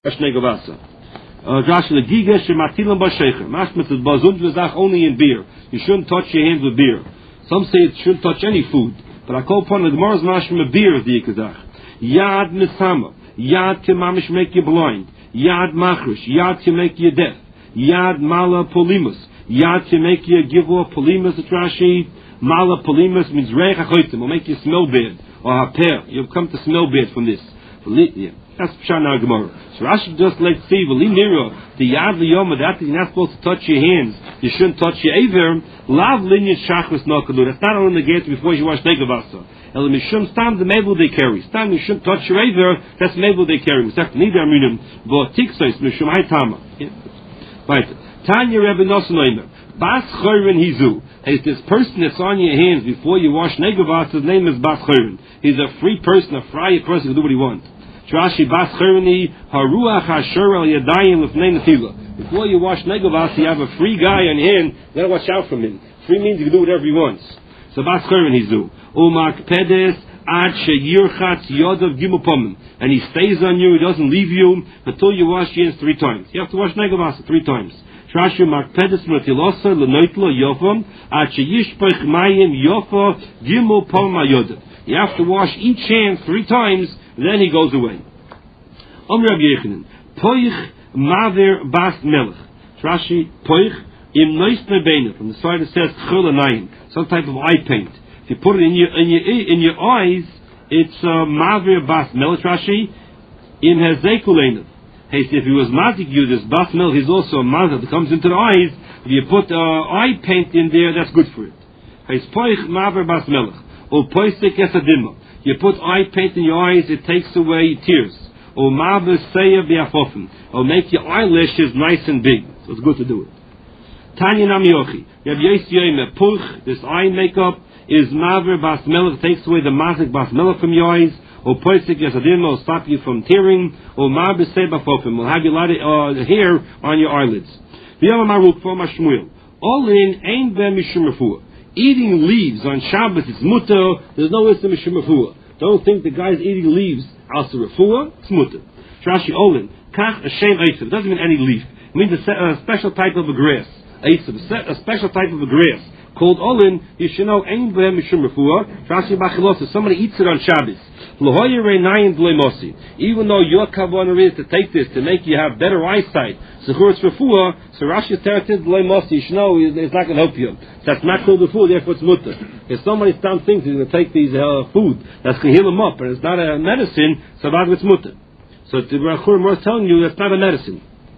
Josh the Giga Shematilam Bashecher. Mashmat is Bazund Vizach only in beer. You shouldn't touch your hands with beer. Some say it shouldn't touch any food. But I call upon the Gemara's Mashma beer of the Yikazach. Yad Misama. Yad can mamish make you blind. Yad Machrish. Yad can make you deaf. Yad Mala Polimus. Yad can make you give off Polimus at Rashi. Mala Polimus means Reich HaChoitim. Will make you smell bad. Or Haper. You'll come to smell bad from this. Yeah. That's Pshana Gemara. So Rashi just like see, V'li Nira, the Yad L'Yoma, that you're not supposed to touch your hands, you shouldn't touch your Aver, Lav Linyan Shachris Nokadu. That's not only the gate before you wash Negavasa. El Mishum Stam the Mabel they carry. Stam you shouldn't touch your Aver, that's Mabel they carry. Second, neither Aminim, but Tiksois, Mishum Haitama. Right. Tanya Rebbe Nosanoimer. Bas Chayrin Hizu. Is this person that's on your hands before you wash Negavasa, his name is Bas Chayrin. He's a free person, a free person, who can do what he wants. Rashi Bas Chayrini Haruach Hashur Al Yadayim Lefnei Netila. Before you wash Negavas, you have a free guy on your hand. You gotta watch out from him. Free means you can do whatever he wants. So Bas Chayrini do. Umak Pedes Ad Sheyirchatz Yodav Gimupomim. And he stays on you. He doesn't leave you until you wash your hands 3 times. You have to wash Negavas 3 times. Rashi Umak Pedes Matilosa Lenoitlo Yofam Ad Sheyishpach Mayim Yofa Gimupom Ayodav. You have to wash each hand 3 times. Then he goes away. Rabbi Yechanan, Poich Maver Bas Melech. Rashi, Poich Im Nois Nebeina. From the side it says Chol Anayim, some type of eye paint. If you put it in your eyes, it's Maver Bas Melech. Rashi, Im Hezekulena. Hey, so if he was mazik you, this Bas Melech is also a mazik that comes into the eyes. If you put eye paint in there, that's good for it. Hey, Poich Maver Bas Melech. Or Poisek Esadimah. You put eye paint in your eyes, it takes away tears. Or Maver Seya B'Afofen. Or make your eyelashes nice and big. So it's good to do it. Tanya Namiochi. You have Yesiyim Pulch. This eye makeup is Maver Bas Melech. Takes away the Mazik Bas Melech from your eyes. Or Poisek Esadim will stop you from tearing. Or Maver Seya B'Afofen will have you a lot of hair on your eyelids. V'yama Maruk for Mashmuel. All in Ein Ben Mishum Refuah. Eating leaves on Shabbos, it's mutter. There's no wisdom in Shemafua. Don't think the guy's eating leaves also refuah. It's mutter. Rashi Olin Kach Hashem Eisav. It doesn't mean any leaf. It means a special type of a grass. Eisav, a special type of a grass called Olin. You should know Ein Behem Mishum Refuah. Rashi Bachilos. Somebody eats it on Shabbos. L'hoyer Reinayin V'leimosi. Even though your kavanah is to take this to make you have better eyesight, so it's refuah. So Rashi's territory V'leimosi. You should know it's not going to help you. That's not called refuah. Therefore, it's mutter. If somebody thinks he's going to take these food that's going to heal him up, and it's not a medicine, so that's it's mutter. So the Rachur was telling you that's not a medicine.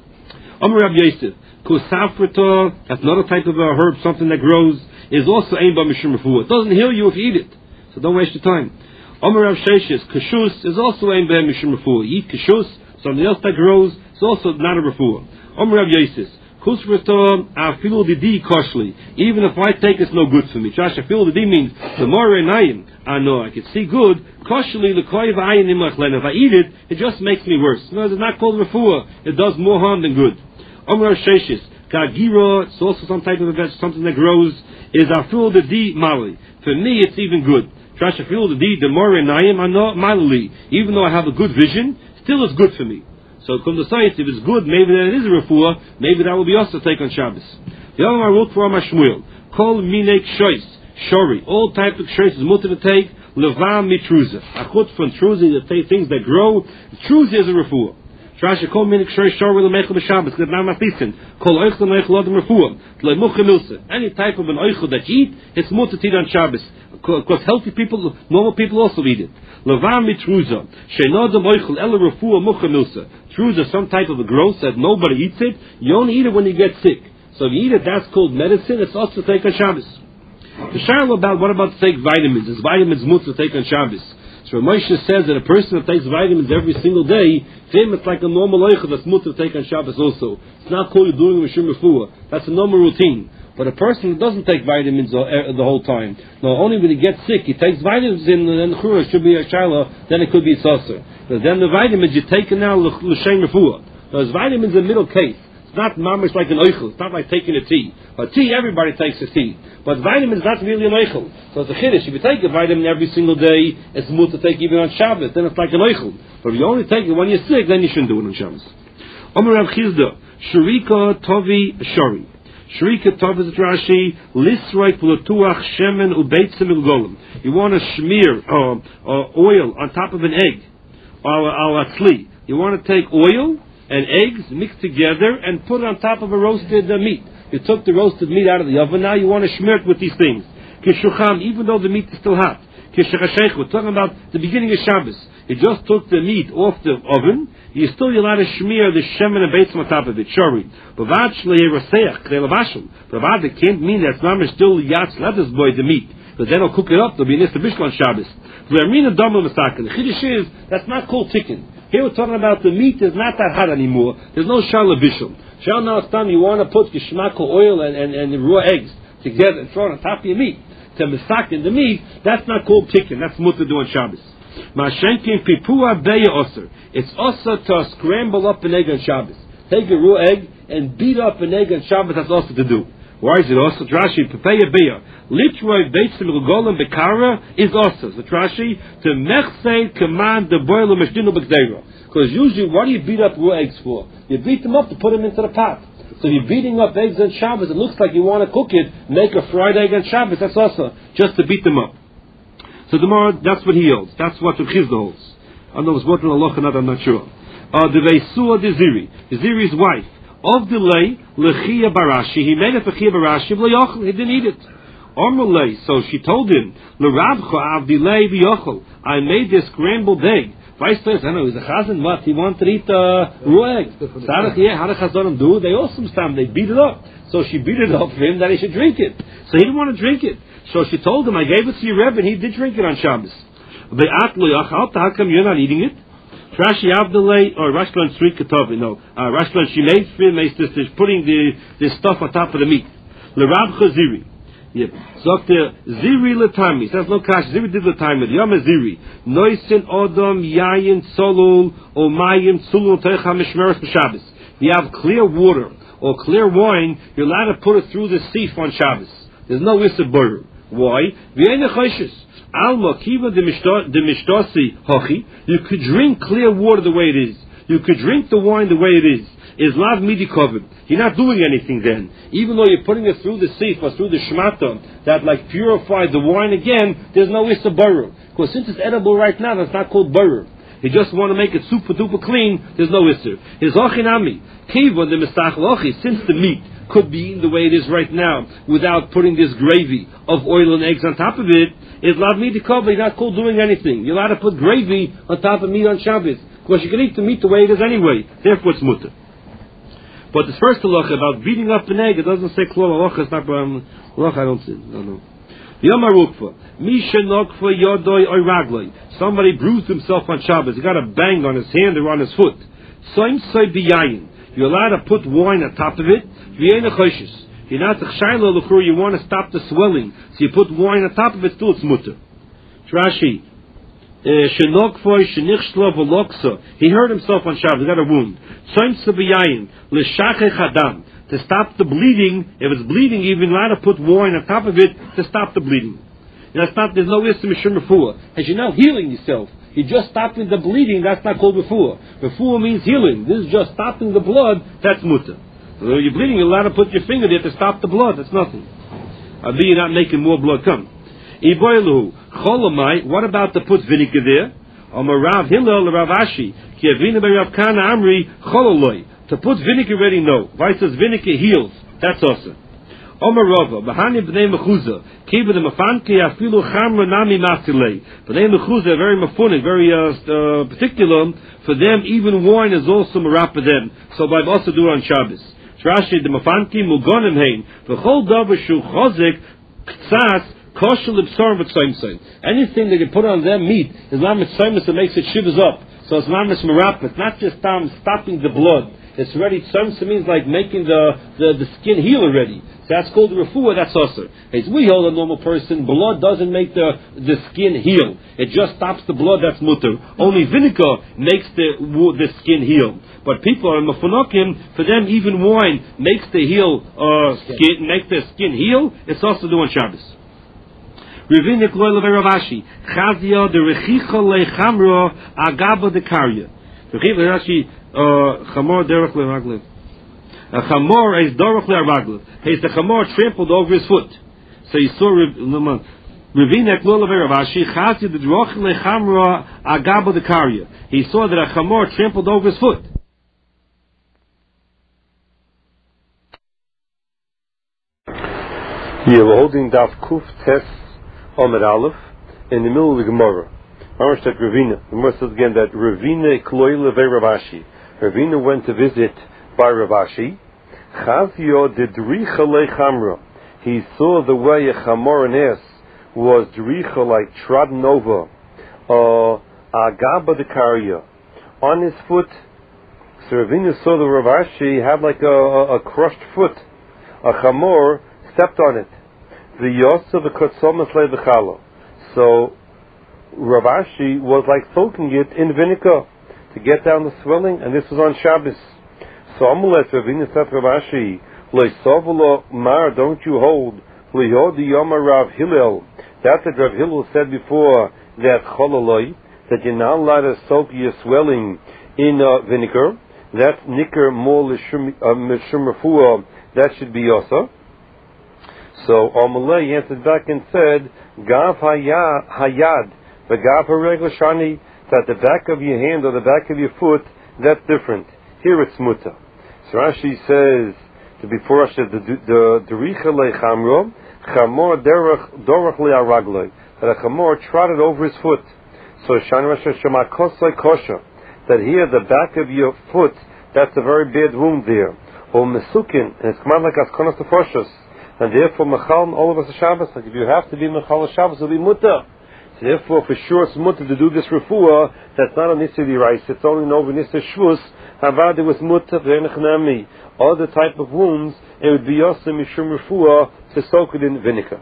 Amar Rabbi Yosef. Kusafrito. That's another type of a herb, something that grows. Is also Ein Ba Mishum Refuah. It doesn't heal you if you eat it. So don't waste your time. Amar Rav Sheshes, Kashus is also Ein Behem Mishum Refuah. You eat Kashus, something else that grows, it's also not a Refuah. Amar Rav Yosef, Kusrato Afilu Didi Koshli. Even if I take it's no good for me. Josh, Afilu Didi means the more Einayim, I know I can see good. Koshli L'koiv Ayin Imachlen. If I eat it, it just makes me worse. No, it's not called Refuah. It does more harm than good. Amar Rav Sheshes, Kagira, it's also some type of a vegetable, something that grows, is Afilu Didi Mali. For me, it's even good. Trash feel the deed the more Einayim I know malali. Even though I have a good vision, still it's good for me. So come to science, if it's good, maybe that it is a refuah, maybe that will be also take on Shabbos. The other one I wrote for Mashmuel. Kol minek shois, shori. All types of shois is mutter to take. Levam mitruza. Achut from truza, that take things that grow. Truza is a refuah. Trash kol minek shois shori lemechel b'Shabbos. Because now mafisin. Kol oichel lemechel adam refuah. Lemuchemilsa. Any type of an oichel that you eat, it's mutter to eat on Shabbos. Because healthy people, normal people also eat it. Levam mitruza. Sheinodam oichel ela refuah muchemilsa. Truza, some type of a growth that nobody eats it. You only eat it when you get sick. So if you eat it, that's called medicine. It's also to take on Shabbos. The shaila about what about to take vitamins? Is vitamins mutter to take on Shabbos? So Moshe says that a person that takes vitamins every single day, for him it's like a normal oichel that's mutter to take on Shabbos also. It's not called you doing mishum refuah. That's a normal routine. But a person who doesn't take vitamins the whole time, no, only when he gets sick, he takes vitamins in, and then the should be a shaila, then it could be saucer. But then the vitamins you take now l'shem refuah. Those vitamins in the middle case. It's not mamish like an oichel. It's not like taking a tea. A tea, everybody takes a tea. But vitamin is not really an oichel. So it's a chiddush. If you take a vitamin every single day, it's much to take even on Shabbos. Then it's like an oichel. But if you only take it when you're sick, then you shouldn't do it on Shabbos. Omer Rav Chizda, Shurika Tovi Shori. Shurika Tovi is Rashi, Lisroik V'Lotuach Shemen Ubeitzim Ilgolim. You want to smear oil on top of an egg, or a tzli. You want to take oil and eggs mixed together and put it on top of a roasted meat. You took the roasted meat out of the oven, now you want to smear it with these things. Kishucham, even though the meat is still hot. Kishachashech, we're talking about the beginning of Shabbos. You just took the meat off the oven, you're still allowed to smear the shemen and beitzim on top of it. Shori. Bavad shlei raseach, k'lei lavashim. Bavad, it can't mean that it's not still yatz letters boy the meat. But then I'll cook it up, there'll be an Issa Bishla on Shabbos. The Chiddush is, that's not called chicken. Here we're talking about the meat is not that hot anymore. There's no Shala Bishul. Shal now it's time you want to put Gishmako oil and raw eggs together and throw it on top of your meat. To misakin the meat, that's not called chicken. That's mutter to do on Shabbos. Mashenkin pipua beya osir. It's also to scramble up an egg on Shabbos. Take a raw egg and beat up an egg on Shabbos. That's also to do. Why is it also? Rashi pepeya beya. Litroi beitzim l'golim bekara is also. So Rashi to mechsei command the boiler mashdinu b'gdeira. Because usually, what do you beat up raw eggs for? You beat them up to put them into the pot. So if you're beating up eggs on Shabbos, it looks like you want to cook it, make a fried egg on Shabbos. That's also just to beat them up. So the more that's what he holds. That's what Rav Chizda holds. I don't know if it's what in Allah or not. I'm not sure. The Veisua de Ziri, Ziri's wife. Of the lay lechia barashi, he made it for chia barashi. He didn't eat it. Ormulay, so she told him, L'Rabcha av delay v'yochel. I made this scrambled egg. Vice President, I know, he's a chazan, what? He wanted to eat raw egg. How did chazanim do? They also they beat it up. So she beat it up for him that he should drink it. So he didn't want to drink it. So she told him, I gave it to your Rebbe, and he did drink it on Shabbos. How come you're not eating it? Rashi Avdalay, or Rashlan Sri Katovi, no. Rashlan, she made for him, she's putting the stuff on top of the meat. L'Rabcha Ziri. Yep. So the Ziri Latami, says no kash, Ziri did Latami, Yom Ziri. Noisin Odom Yayin Solul, or Mayim Sulul Techa Mishmeres B'Shabbos. You have clear water, or clear wine, you're allowed to put it through the sieve on Shabbos. There's no Issa Borer. Why? V'yein Choshes. Alma kiva de mishtasi hochi. You could drink clear water the way it is. You could drink the wine the way it is. Is lav midi covered. You're not doing anything then. Even though you're putting it through the sieve or through the shmata that like purified the wine again, there's no issa barer. Because since it's edible right now, that's not called barer. You just want to make it super duper clean, there's no issa. His hochinami. Kiva de mistach lochi. Since the meat could be eaten the way it is right now without putting this gravy of oil and eggs on top of it, is lav midi covered. You're not called doing anything. You're allowed to put gravy on top of meat on Shabbos. Because you can eat the meat the way it is anyway. Therefore it's mutter. But this first halacha about beating up an egg, it doesn't say klol halacha. It's not halacha. I don't see. I don't know. Yom Arukva, Misha Nokfa Yodoi Oy Ragloi. Somebody bruised himself on Shabbos. He got a bang on his hand or on his foot. Soim Soy Biyayin. You're allowed to put wine on top of it. V'yein Choshes. You're not Chshayla Lukur. You want to stop the swelling, so you put wine on top of it. Still, it's mutter. Rashi. He hurt himself on Shabbos. He got a wound. To stop the bleeding. If it's bleeding, you're even allowed to put wine on top of it to stop the bleeding. And that's not. There's no issue mishum refuah. As you're not healing yourself, you're just stopping the bleeding. That's not called refuah. Refuah means healing. This is just stopping the blood. That's mutter. So you're bleeding, you're allowed to put your finger there to stop the blood. That's nothing. You're not making more blood come. What about to put vinegar there? Rav Hillel, Rav Ashi, Rav Kana Amri, to put vinegar ready, no. Vice says vinegar heals. That's awesome. Omer Rava, Bahani B'nei Mechuza, Kiva the Mafanke, Afilu Chamra Nami Matilei. B'nei Mechuza, very mafunik, very particular. For them, even wine is also marap for them. So I've also do it on Shabbos. Rashi the Mafanke, Mugonim Hein, V'chol Davar Shu Chozik, Ktsas, Anything that you put on their meat is not mitzvah that makes it shivers up. So it's not mismarap. It's not just stopping the blood. It's already tzarmsa means like making the skin heal already. So that's called the refuah. That's usher. As we hold a normal person, blood doesn't make the skin heal. It just stops the blood. That's mutter. Only vinegar makes the skin heal. But people are mafunokim. For them, even wine makes the skin heal. It's also doing Shabbos. Revinik loy levei Ravashi chazia de rechicha lechamro agaba de karya. Rechicha Rashi chamor derech le'raglev. A chamor is derech le'raglev. He's the chamor trampled over his foot. So he saw Revinik loy levei Ravashi chazia de rechicha lechamro agaba de karya. He saw that a chamor trampled over his foot. Here we're holding Daf Kuf Tes Amud Aleph in the middle of the Gemara. Marshak Ravina. The Gemara says again that Ravina Kloi Levei Ravashi. Ravina went to visit by Ravashi. Chazio de Dricha Lechamra. He saw the way a chamor and ass was Dricha, like trodden over. Agaba de Karya. On his foot. So Ravina saw the Ravashi had like a crushed foot. A chamor stepped on it. The Yosef Kotsomas Lebechala. So Ravashi was like soaking it in vinegar to get down the swelling, and this was on Shabbos. So Amulet Ravina said Ravashi, Leisovolo Mar, don't you hold Lehodi Yoma Rav Hillel. That's what Rav Hillel said before that Cholaloi, that you're not allowed to soak your swelling in vinegar. That's Nicker Mol Mishumrafua, that should be Yosa. So Amalei answered back and said, Gav Hayad, the Gav Haregel Shani, that the back of your hand or the back of your foot, that's different. Here it's Muta. So Rashi says, before Rashi, the Dericha Lechamro, Chamor Dorach Le'aragloi, that a Chamor trotted over his foot. So Shani Rashi Shemakosai Kosha, that here the back of your foot, that's a very bad wound there. Or Mesukin, and it's come out like Askonas Tefoshos. And therefore, Mechal, all of us are Shabbos. Like if you have to be Mechal Shabbos, it'll be Mutter. So therefore, for sure, it's Mutter to do this refuah. That's not a Nisri rice. It's only an over Nisri Shvus. However, it was Mutter, V'enechnami. Other type of wounds, it would be Yosem Mishum refuah to soak it in vinegar.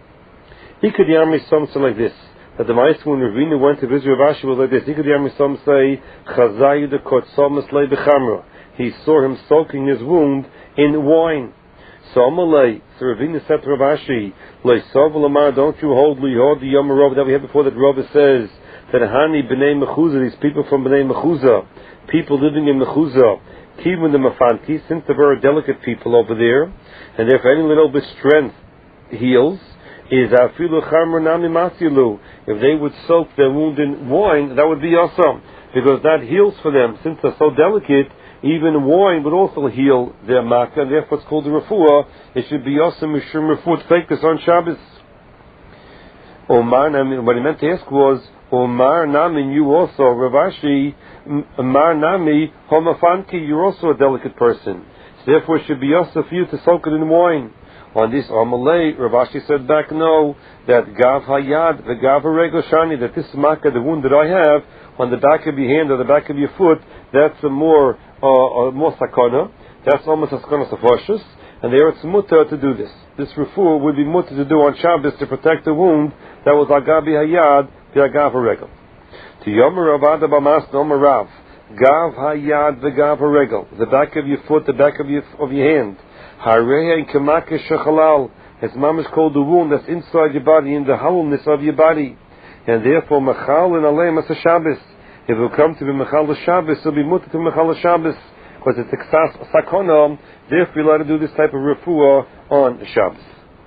He could yami something like this. That the mice when Ravina went to visit Ravashi was like this. He could yami some say, Chazayu de Kotsomas Le Bechamra. He saw him soaking his wound in wine. So Amalei, so Ravina said to Ravashi, don't you hold Lihod the Yom Rov that we had before that Rava says that Hani B'nai Mechuzah, these people from B'nai Mechuzah, people living in Mechuzah, Kivun the Mafanti, since they're very delicate people over there, and therefore any little bit strength heals, is Afilu Charmer Nami Masilu. If they would soak their wound in wine, that would be awesome, because that heals for them. Since they're so delicate, even wine would also heal their makkah, and therefore it's called the refuah. It should be awesome mishum refuah to take this on Shabbos. Omar Namin, what he meant to ask was, Omar Namin, you also, Ravashi, Omar Nami, Homafanki, you're also a delicate person. So therefore it should be awesome for you to soak it in wine. On this Amalei, Ravashi said back, no, that Gav Hayad, the Gav Haregel Shani, that this makkah, the wound that I have, on the back of your hand or the back of your foot, that's a more sakana. That's almost a sakana safashus, and there it's mutter to do this. This refuah would be mutter to do on Shabbos to protect the wound that was agabi hayad the agav haregel. To yomer avada b'mas nomer rav gav hayad v'gav haregel, the back of your foot, the back of your hand. Hareya kemakesh shechalal, it's mamish called the wound that's inside your body, in the hollowness of your body, and therefore mechal and aleim as a Shabbos. If it will come to be Mechal Shabbos, it will be mutter to Mechal Shabbos, because it's a sakona, therefore you're allowed to do this type of refuah on Shabbos.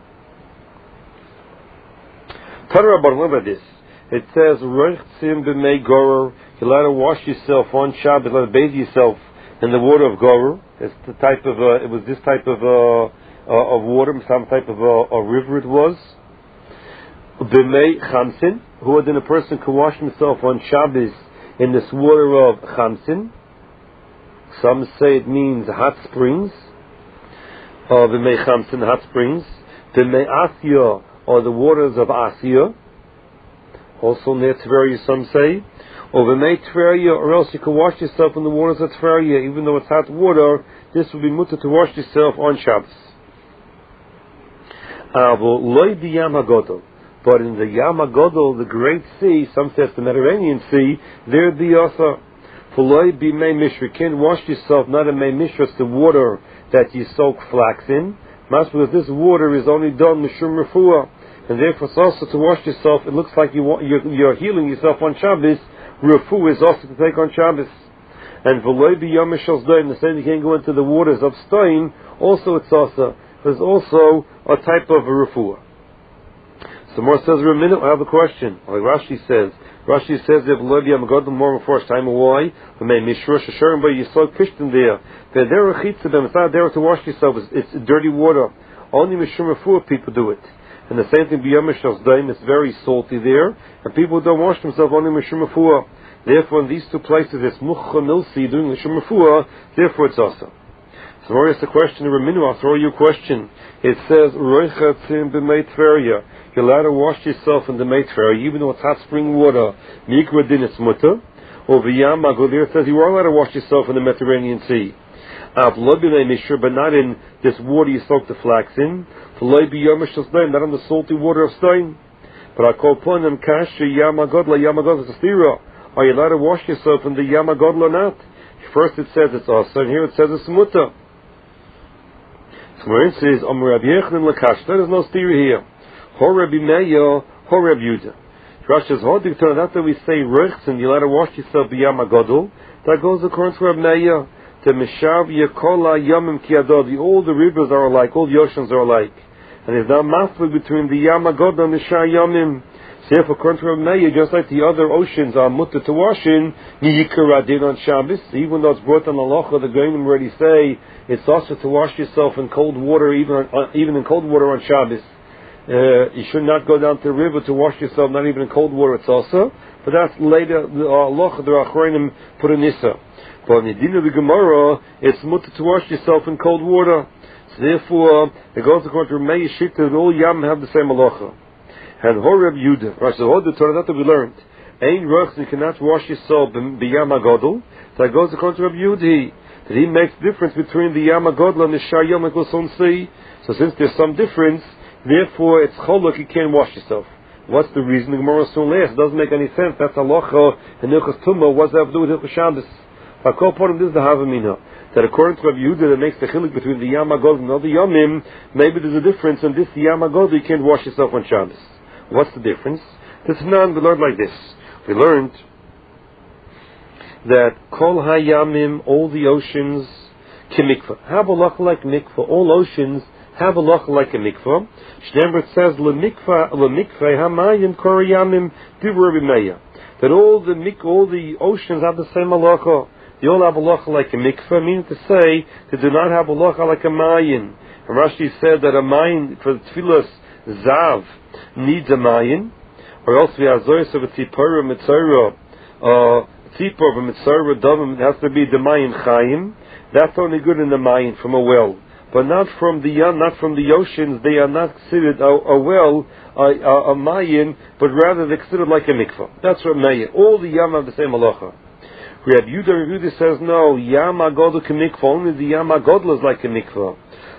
Tanra Bar, look at this. It says, Roichtzim b'mei gorer, you're allowed to wash yourself on Shabbos, you're allowed to bathe yourself in the water of gorer. It's the type of, it was this type of water, some type of a river it was. B'mei chamsin, who then a person can wash himself on Shabbos in this water of Chamsin. Some say it means hot springs. V'mei Chamsin, hot springs. V'mei Asya, or the waters of Asya. Also near Tveria, some say. Over May Tveria, or else you can wash yourself in the waters of Tveria, even though it's hot water. This would be mutter to wash yourself on Shabbos. But in the Yam HaGodol, the Great Sea, some say it's the Mediterranean Sea, there'd be also. For loy be May Mishra, you can't wash yourself, not in May Mishra, it's the water that you soak flax in. Because this water is only done Mishum Refuah. And therefore it's also to wash yourself, it looks like you're healing yourself on Shabbos. Refuah is also to take on Shabbos. And V'loy be Yom Mishal Zdoim, the same you can't go into the waters of Stoim, also it's also. There's also a type of refuah. So more says Ramina, I have a question. Like Rashi says if Levi Amagadol more first time why? But may Mishra Shasharim but you saw Christian there. They're there them, it's not there to wash yourself, it's dirty water. Only Mishra Refuah people do it. And the same thing B'Yom Mishal Zdoim, it's very salty there, and people don't wash themselves only Mishra Refuah. Therefore in these two places it's Mucha Milsi doing Mishra Refuah, therefore it's also. So more is the question of Raminu, I'll throw you a question. It says Roichatzim b'Mei Tveria. You're allowed to wash yourself in the Mei Tveria, even though it's hot spring water. Mikra din it's mutter. Or V'Yam HaGodol says you are allowed to wash yourself in the Mediterranean Sea. But not in this water you soak the flax in. Not in the salty water of Stein. But I call upon them Kasha Yam HaGodol Stira. Are you allowed to wash yourself in the Yam HaGodol or not? First it says it's also, and here it says it's mutter. So it says Rabbi Yechanan Lakash. There is no stira here. Horeb Imeya, Horeb Yudah. Rashi says, Hodik turn out that we say Rechtzen, you're allowed to wash yourself b'Yam HaGodol. That goes according to Rabbi Meya. The Mishav Yekola Yamim Kiadod. All the rivers are alike, all the oceans are alike. And there's no mafla between the Yam HaGodol and the Shah Yamim. So therefore, according to Rabbi Meya, just like the other oceans are mutter to wash in, Yikaradin on Shabbos, even though it's brought on Halacha, the Goyim already say it's also to wash yourself in cold water, even in cold water on Shabbos. You should not go down to the river to wash yourself, not even in cold water, it's also. But that's later, the Halacha, the Achronim put in Issa. But in the Din of the Gemara, it's mutter to wash yourself in cold water. So therefore, it goes according to Rabbi Meya Shita, that all Yam have the same Halacha. And Horeb Yudah, Rashi says, Torah that we learned. Ein Rechz, you cannot wash yourself b'Yam HaGodol. That goes according to Rabbi Yudah, that he makes difference between the Yam HaGodol and the Shah Yom HaGodol Sea. So since there's some difference, therefore it's cholok, you can't wash yourself. What's the reason? The Gemara soon lasts. It doesn't make any sense. That's halacha and Hilchos Tumah. What's that have to do with Hilchos Shabbos? I call part of this the Havamina. That according to Rabbi Yehuda, that makes the chilik between the Yam HaGodol and other Yomim, maybe there's a difference, and this Yam HaGodol you can't wash yourself on Shabbos. What's the difference? This man we learned like this. We learned that Kol HaYamim, all the oceans, Kimikva. Have a loch like mikvah. All oceans have a loch like a mikvah. Shnember says LeMikvah Hamayim Koriyamim Dibur Rabbi Meya. That all the oceans have the same halacha. They all have a halacha like a mikvah, meaning to say they do not have a halacha like a mayin. And Rashi said that a mayin for tefillas zav needs a mayin, or else we have zoyas of a tzipora mitzora, tzipor of a mitzora dovim. It has to be the mayin chayim. That's only good in the mayin from a well, but not from the oceans. They are not considered a well, a mayin, but rather they're considered like a mikvah. That's what mayin. All the yam have the same halacha. Rabbi Yehuda says no. Yam HaGodol k'mikvah. Only the Yam HaGodol is like a mikvah.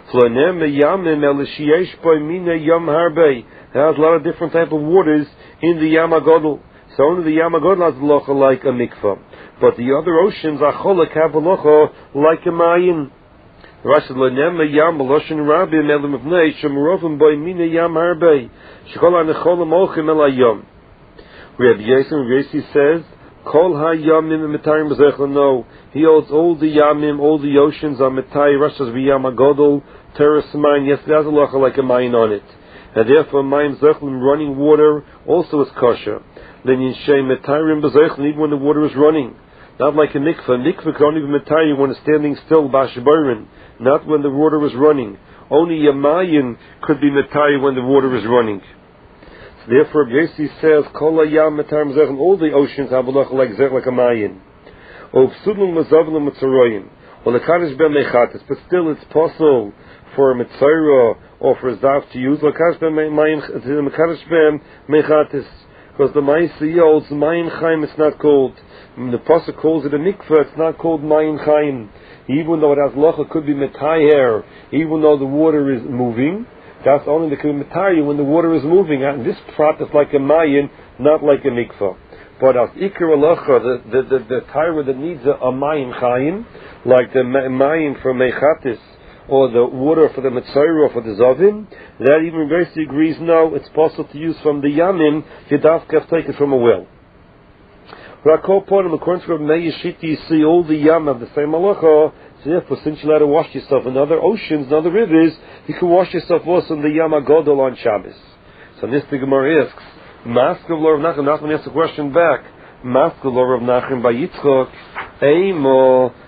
It has a lot of different type of waters in the Yam HaGodol. So only the Yam HaGodol has halacha like a mikvah. But the other oceans, acholek, have halacha like a mayin. Rashi l'nem yam b'loshen rabbi melim v'nei shemurovim boi mina yam harbei shekol ha'necholim olchim el hayom. Rabbi Yossi says kol ha'yamim metarim b'zechel. No, he holds all the yamim, all the oceans are metay. Rashi says v'yam HaGodol teres mayin. Yes, there's halacha like a mayin on it, and therefore mayim zechlim, running water, also is kosher. Then yinshay metarim b'zechel, even when the water is running. Not like a mikvah. Mikvah can only be metayim when it's standing still, b'ashbarim, not when the water is running. Only a mayin could be metayim when the water is running. So therefore, Yossi says, Kol hayam metayim zechel, all the oceans have a loch like zech, like a mayin. Or psudlum mazavlum mitzaroyim. Well, the kaddish ben mechatis, but still it's possible for a mitzayra or for a zav to use. The kaddish ben mechatis. Because the Ma'aseh holds Mayin Chaim, it's not called. When the Pasuk calls it a mikveh, it's not called Mayin Chaim. Even though it has locha, could be metayer, even though the water is moving, that's only the metayer when the water is moving. And this prat is like a mayin, not like a mikveh. But as ikar locha, the tyra that needs a mayin chaim, like the mayin for mechatis, or the water for the mitzayra or for the zavim, that even Rashi agrees, no, it's possible to use from the yamin, you have to take it from a well. According to Rabbi Meir Shiti, you see all the yam of the same halacha. So therefore, since you're allowed to wash yourself in other oceans, in other rivers, you can wash yourself also in the yam agodol on Shabbos. So this the Gemara asks, Mask of Lord of Nachman, Nachman asks a question back. Mask of Lord of Nachman by Yitzchok, Eimo,